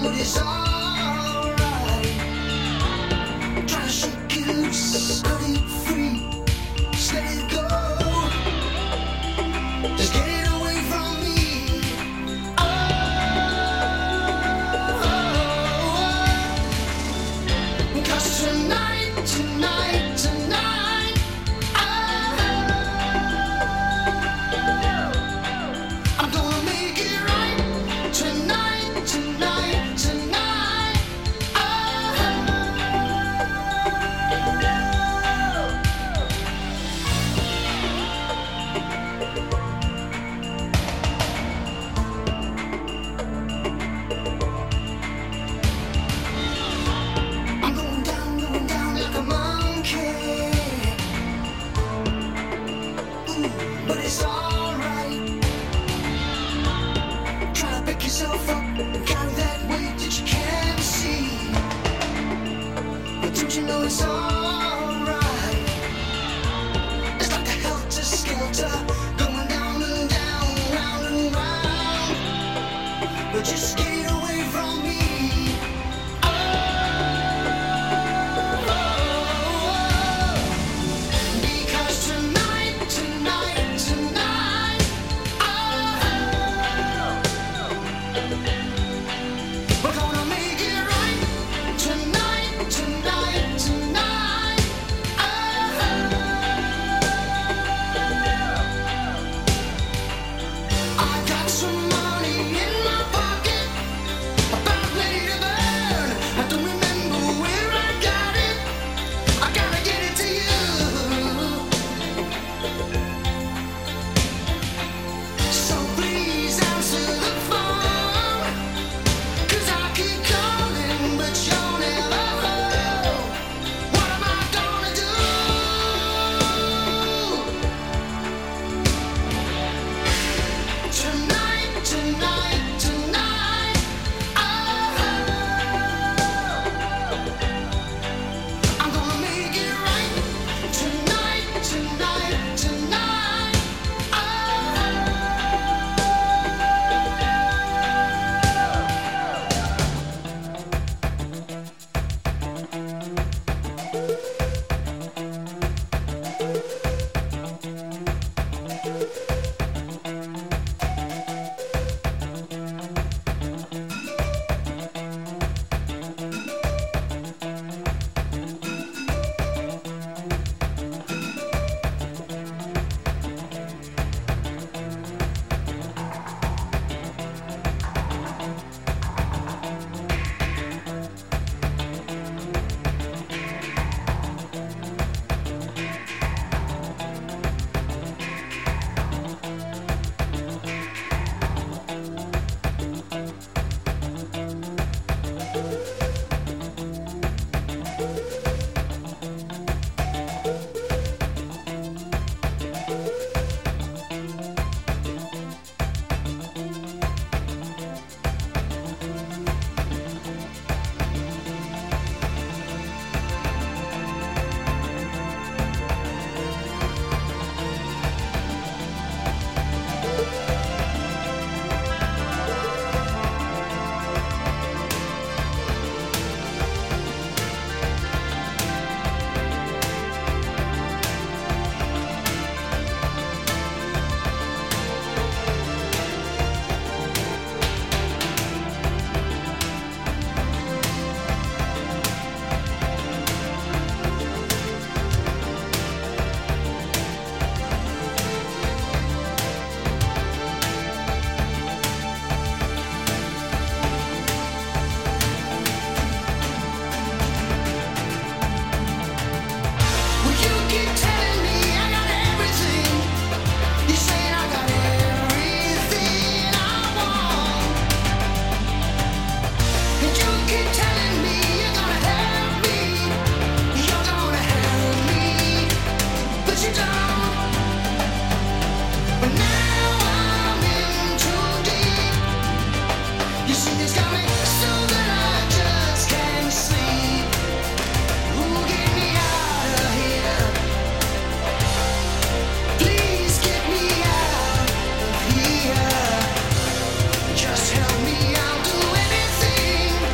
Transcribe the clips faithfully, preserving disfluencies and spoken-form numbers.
Just help me, I'll do anything.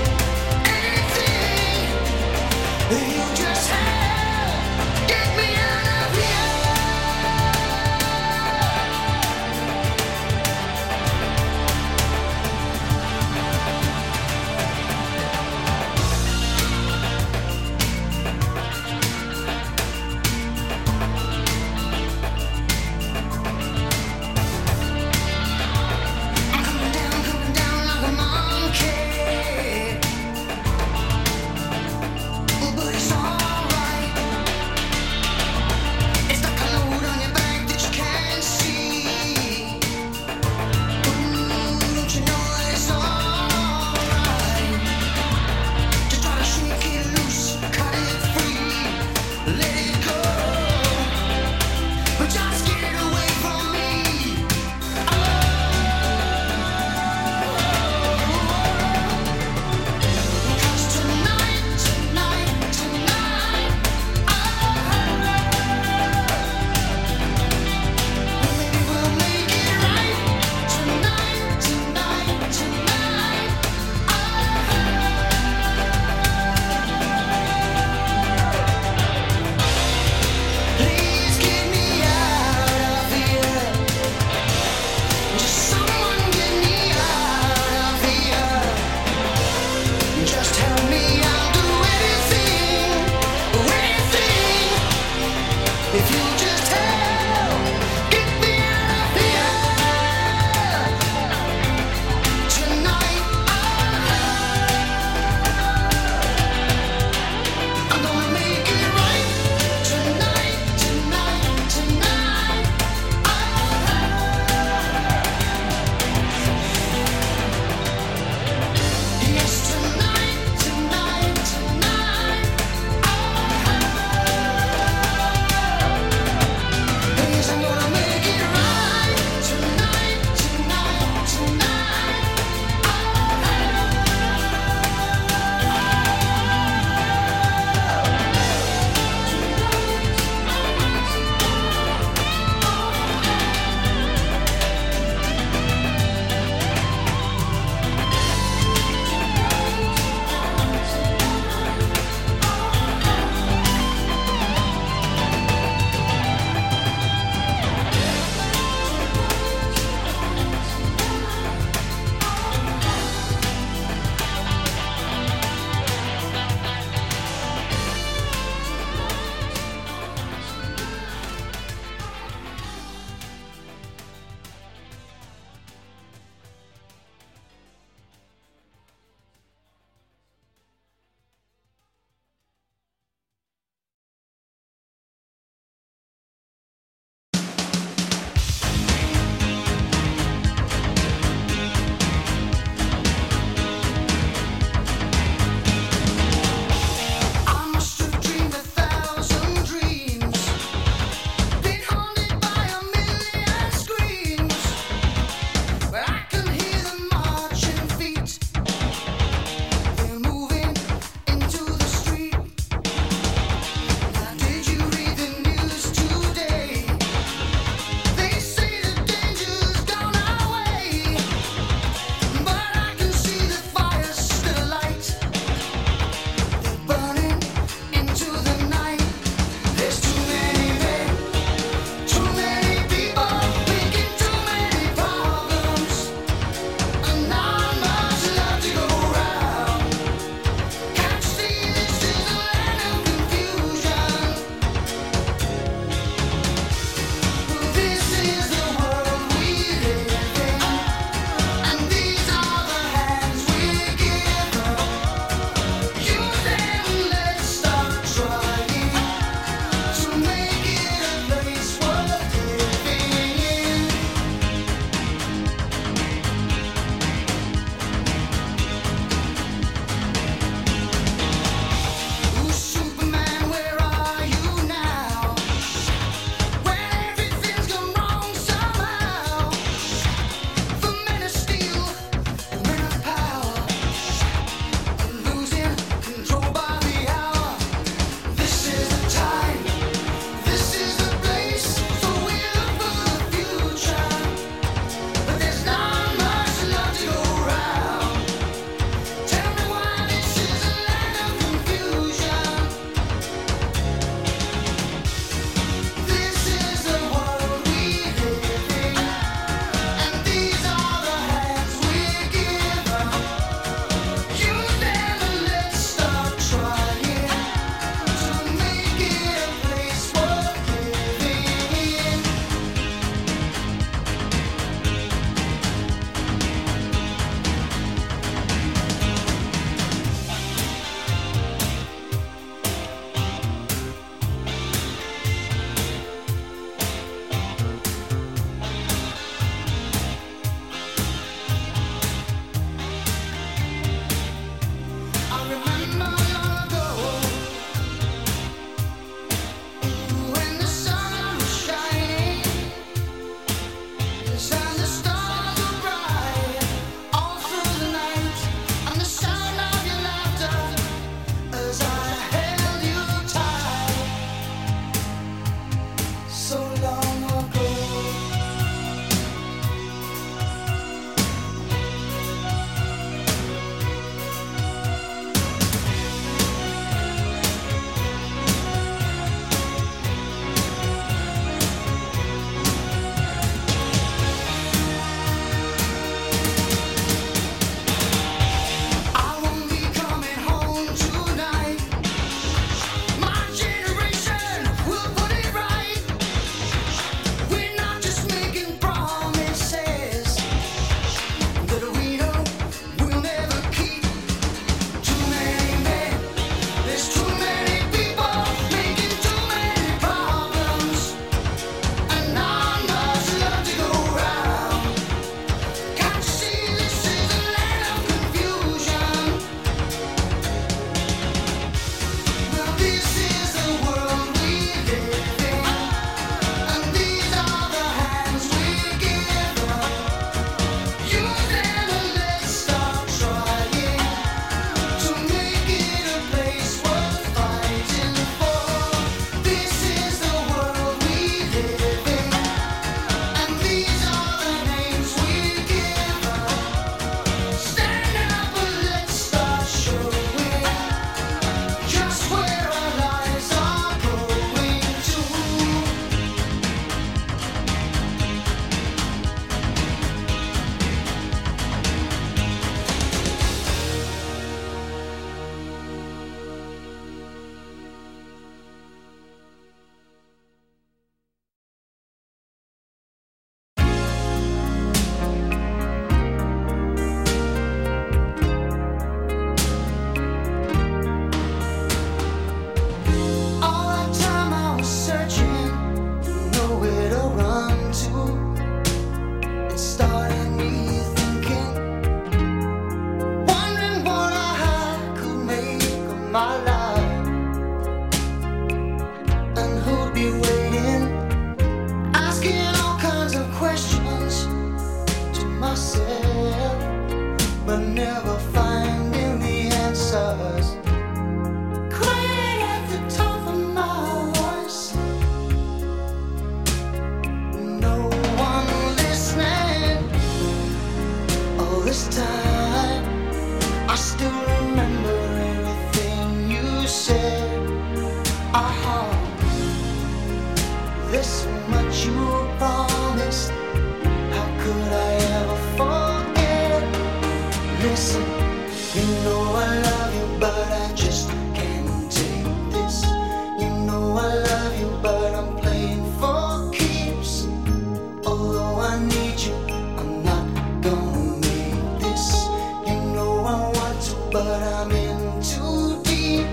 still remember everything you said. Ah, there's so much you promised. How could I ever forget? Listen, you know I love you, but I just can't take this. You know I love you, but I'm playing for keeps. Although I need you, I'm not gonna make this. You know I want to, but I'm in too deep.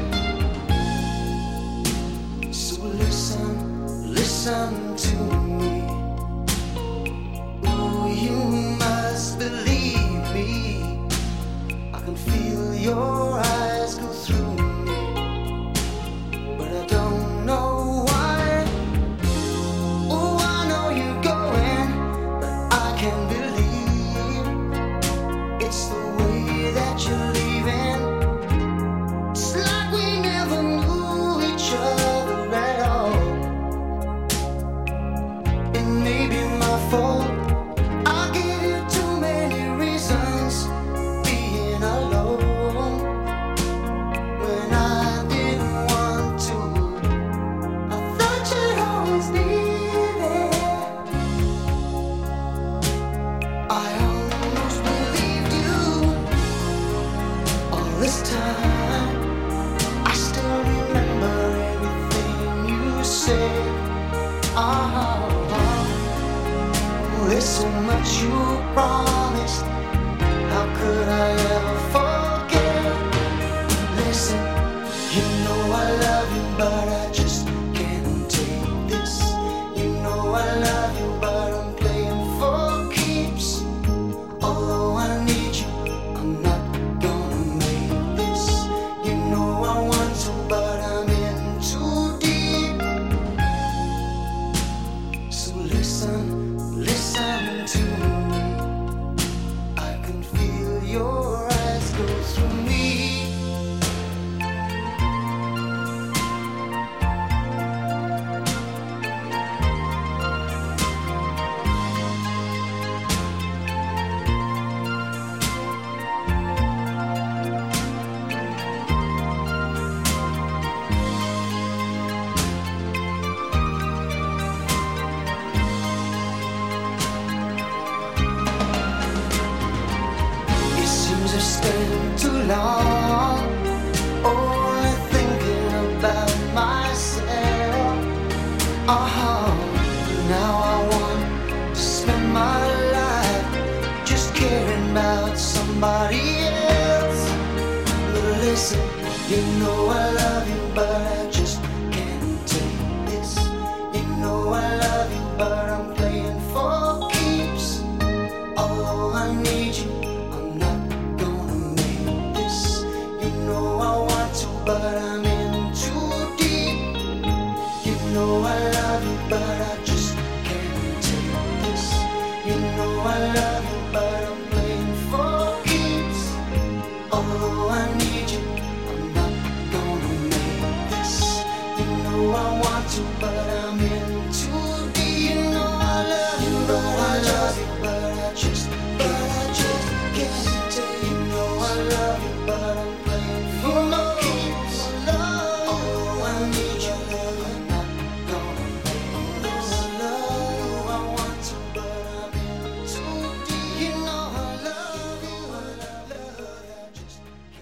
So listen, listen to me. Oh, you must believe me. I can feel your eyes go through me, but I don't know why. Oh, I know you're going, but I can't believe it's the way that you're leaving. It's like we never knew each other at all. It may be my fault. I gave you too many reasons being alone when I didn't want to. I thought you'd always be there. I almost believed you all this time. I still remember everything you said. Ah, there's so much you promised. How could I ever forget? Listen, you know I love you, but I just can't take this. You know I love you, but I'm playing for keeps. Although I need you, I'm not gonna make this. You know I want to, but I'm in too deep. So listen, listen to me. I can feel your eyes go through me. It seems I've stayed too long, only thinking about myself. Uh-huh. Now I want to spend my life just caring about somebody else. But listen, you know I love you, but I just can't take this. You know I love you, but I'm playing for keeps. Although I need you, I'm not gonna make this. You know I want to, but I'm in too deep. You know I love you, but I just can't take this. You know I love you, but I'm playing for keeps. Although I need you, I'm not gonna make this. You know I want to, but I'm in too deep. You know I love you, but I love you, but I just, but I just can't take. You know I love you, but I'm playing for keeps. Although I need you, I'm not gonna make this. Love, I want to, but I'm in too deep. You know I love you, but I love, I just can't.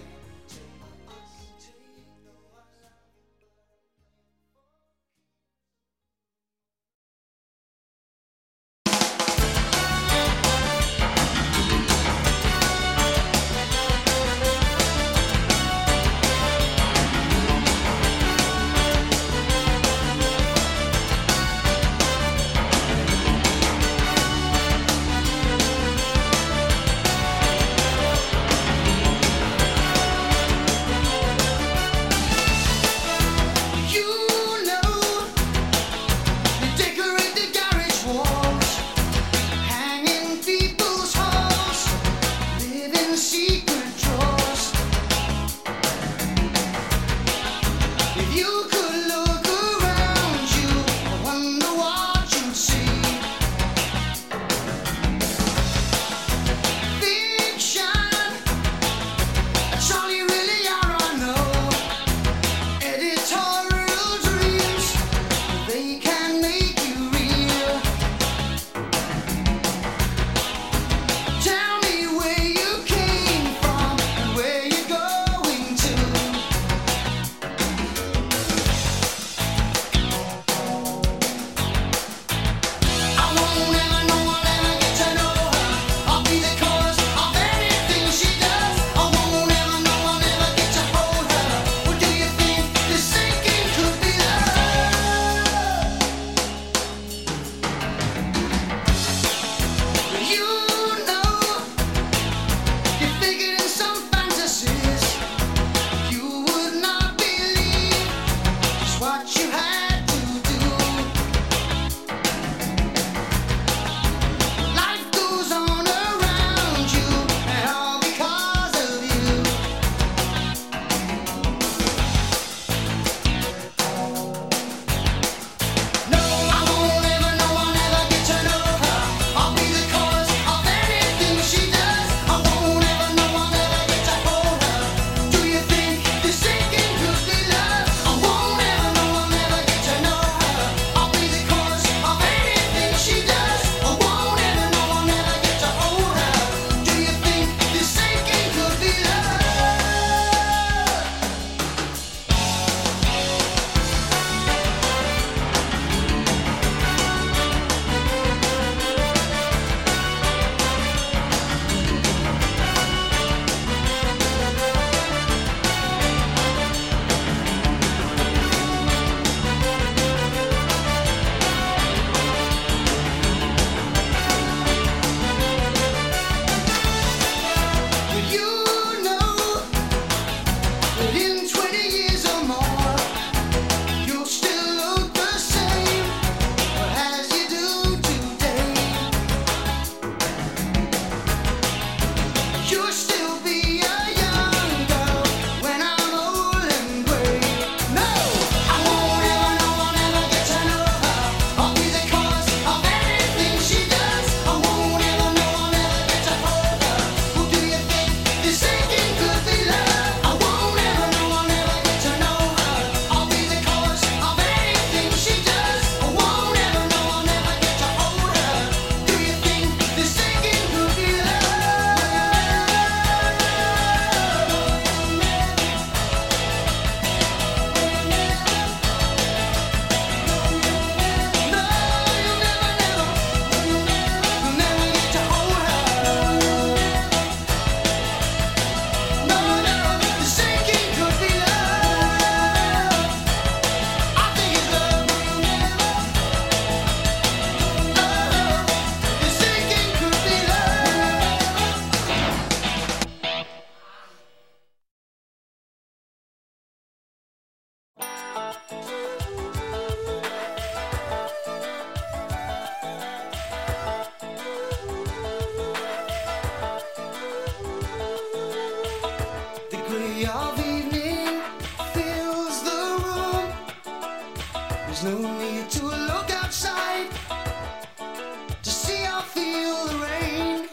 beauty of evening fills the room. There's no need to look outside to see or feel the rain.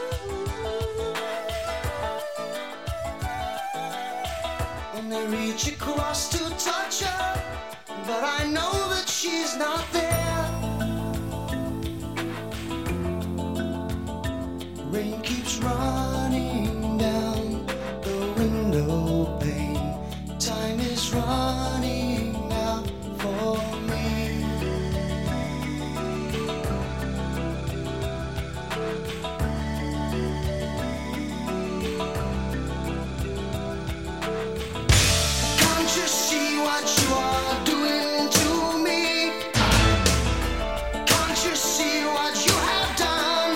And they reach across to touch her, but I know that she's not there. Rain keeps running down the window pane. Time is running out for me. Can't you see what you are doing to me? Can't you see what you have done?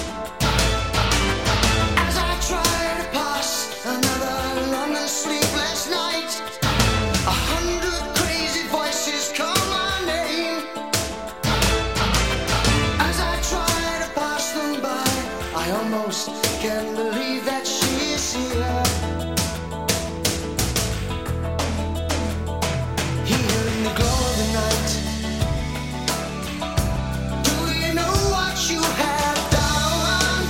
As I try to pass another long and sleepless night, a hundred crazy voices call my name. As I try to pass them by, I almost can't believe that she's here. Here in the glow of the night, do you know what you have done?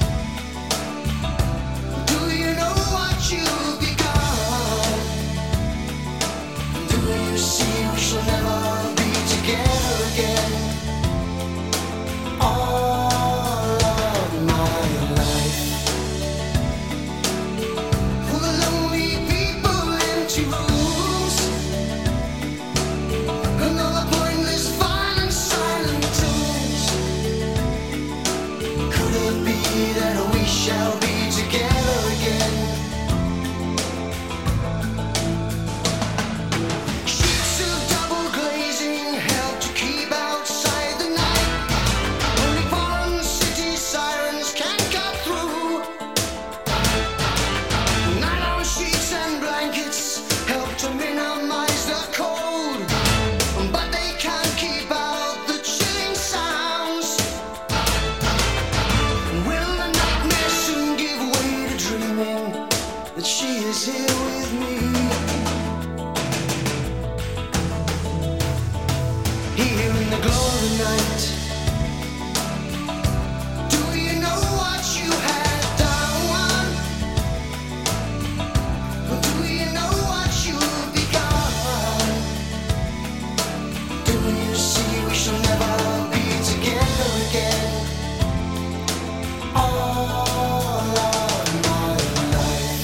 Do you know what you've become? Do you see we shall never be together again? All of my life, for the lonely people, empty rooms, and all the pointless violent silent tombs. Could it be that we shall be together again? Sheets of double glazing help to keep outside the night. Only foreign city sirens can cut through. Nylon sheets and blankets help to minimize the cold, but they can't keep out the chilling sounds. Will the nightmare soon give way to dreaming that she is here with me? Here in the glow of the night, do you know what you have done? Do you know what you've become? Do you see we shall never be together again? All of my life,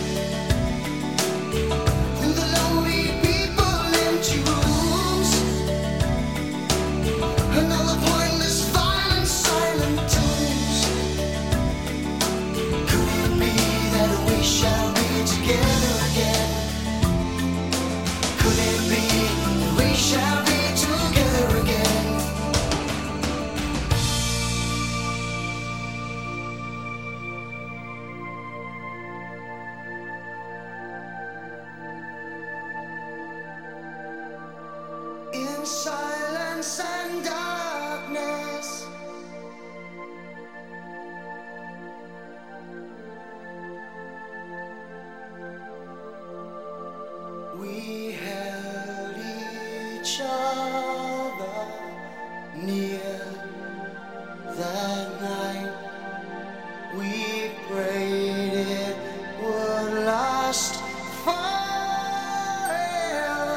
the lonely people, empty rooms, and all the pointless violent silent tombs. Could it be that we shall be together again? Could it be that we shall be together again? In silence and darkness, we held each other near that night. We prayed it would last forever.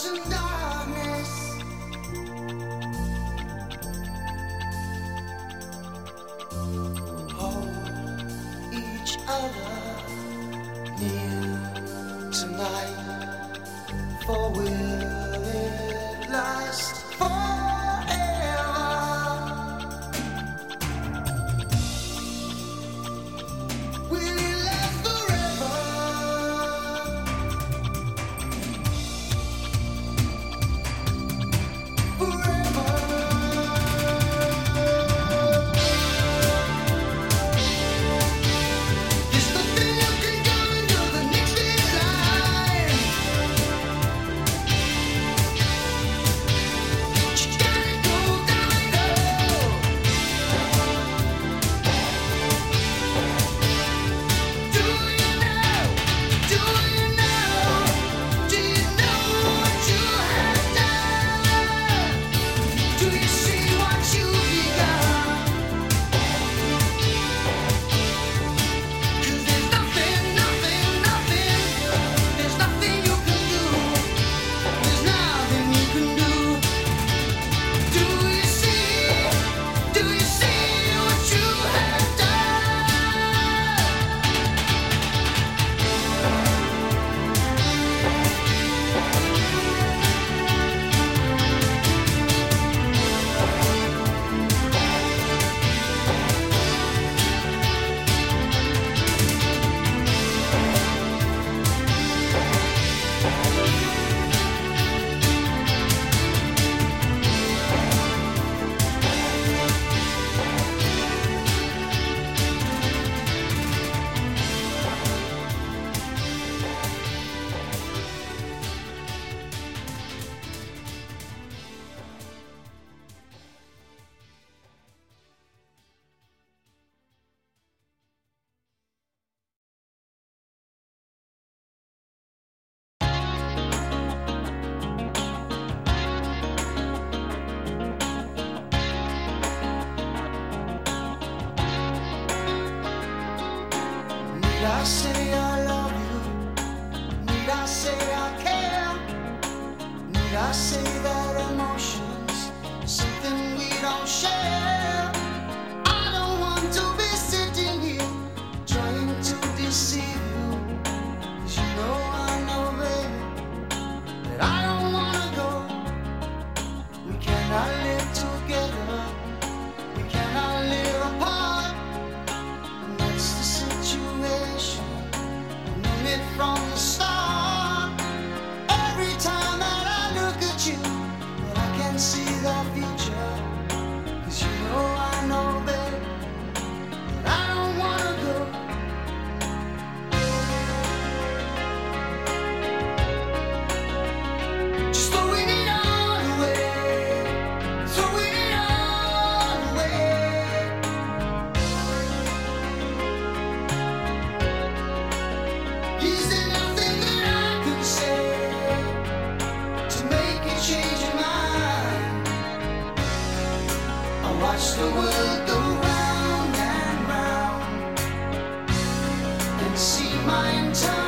and darkness. Hold each other near tonight, for will it last forever? Will it last forever? Forever. There's nothing you can do until the next in line. You gotta go, gotta go. Do you know? Do you know? Do you know what you have done? Do you see what you've become? 'Cause there's nothing, nothing, nothing. There's nothing you can do. There's nothing you can do. Do you see? Do you see what you have done? Need I say I love you? Need I say I care? Need I say that emotions something we don't share? I don't want to be sitting here trying to deceive you, 'cause you know I know, baby, that I don't wanna go. We cannot live together. We cannot live apart. And that's the situation. I knew it from the start. Every time that I look at you, but I can see the future. 'Cause you know I know, babe, that I don't wanna go. Just throwing it all away. Throwing it all away. Is there nothing that I can say to make you change your mind? I watch the world go round and round and see my entire